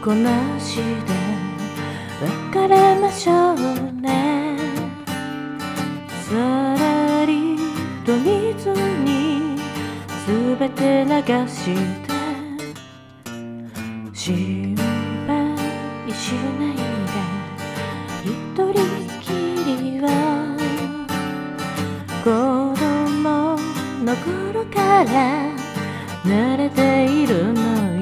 こなしで別れましょうね。さらりと水にすべて流して心配しないで一人きりは子供の頃から慣れているのよ。